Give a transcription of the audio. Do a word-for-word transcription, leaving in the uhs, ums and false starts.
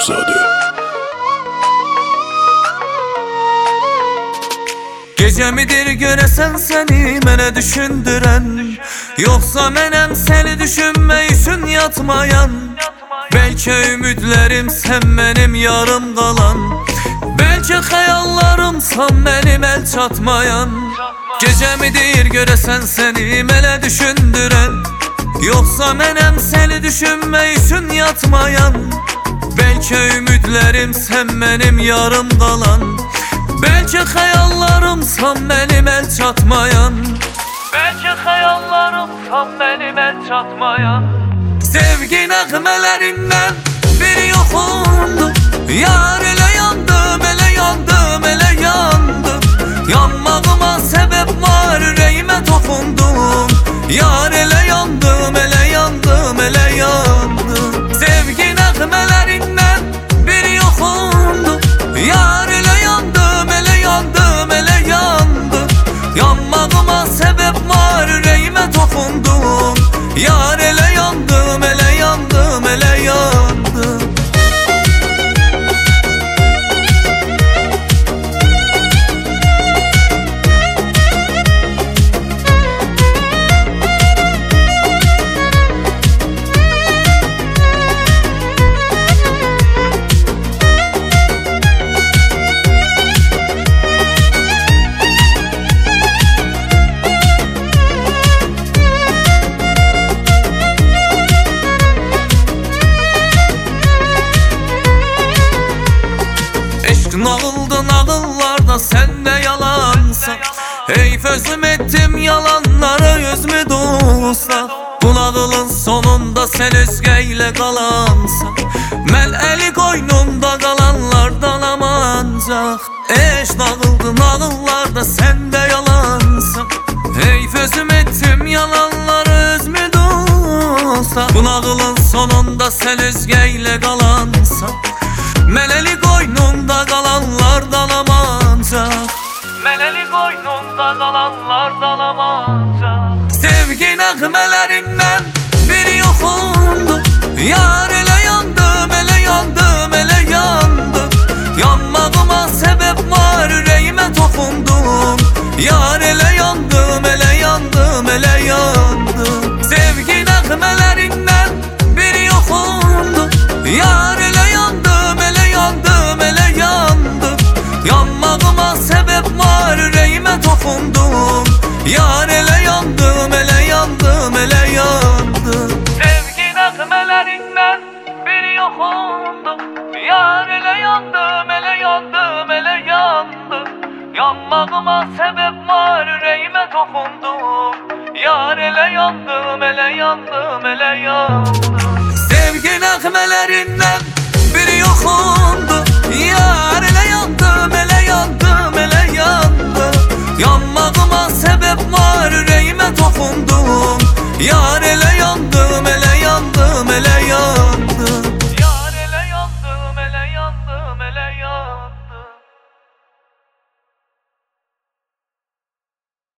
Kuşzade. Gece midir göresen seni mene düşündüren, yoksa menem seni düşünme üçün yatmayan? Belki ümidlerim sen benim yarım kalan, belki hayallarım sen benim el çatmayan. Gece midir göresen seni mene düşündüren, yoksa menem seni düşünme üçün yatmayan? Belki ümidlerim sen benim yarım kalan, belki hayallarım sen benim el çatmayan. Belki hayallarım sen benim el çatmayan. Sevgi nəğmələrindən biri yoxundu, yar elə yandım, elə yandım, elə yandım. Yanmağıma səbəb var, ürəyimə toxundum, yar elə yandım, elə yandım, elə yandım. Sevgi nəğmələrindən biri yoxundu, yar elə yandım, elə yandım, elə yandım. Yanmağıma səbəb var, ürəyimə toxundum, yar elə yandım, elə yandım, elə yandım. Nağıldı nağıllarda sen de yalansan, heyf özüm ettim yalanlara yüz mü dursa? Bu nağılın sonunda sen özgeyle kalansan, mən eli koynunda kalanlardan amancaq. Eş nağıldı nağıllarda sen de yalansan, heyf özüm ettim yalanlara yüz mü dursa? Bu nağılın sonunda sen özgeyle kalansan, mən eli koynunda kalanlardan amancaq. Mən eli koynunda kalanlardan amancaq. Sevgi nəğmələrindən biri yoxundu, yar elə yandım, elə yandım, elə yandım. Yanmağıma səbəb var, ürəyimə toxundum, yar elə yandım, elə yandım, elə yandım. Sevgi nəğmələrindən biri yoxundu, yar elə yandım, elə yandım, elə yandım. Yanmağıma səbəb var, ürəyimə toxundum, yar elə yandım, elə yandım, elə yandım. Sevgi nəğmələrindən biri yoxundu, yar elə yandım, elə yandım, elə yandım. Yanmağıma səbəb var, ürəyimə toxundum, yar elə yandım, elə yandım, elə yandım. Sevgi nəğmələrindən biri yoxundu, yar elə yandım, elə yandım, elə yandım. Yanmağıma səbəb var, ürəyimə toxundum, yar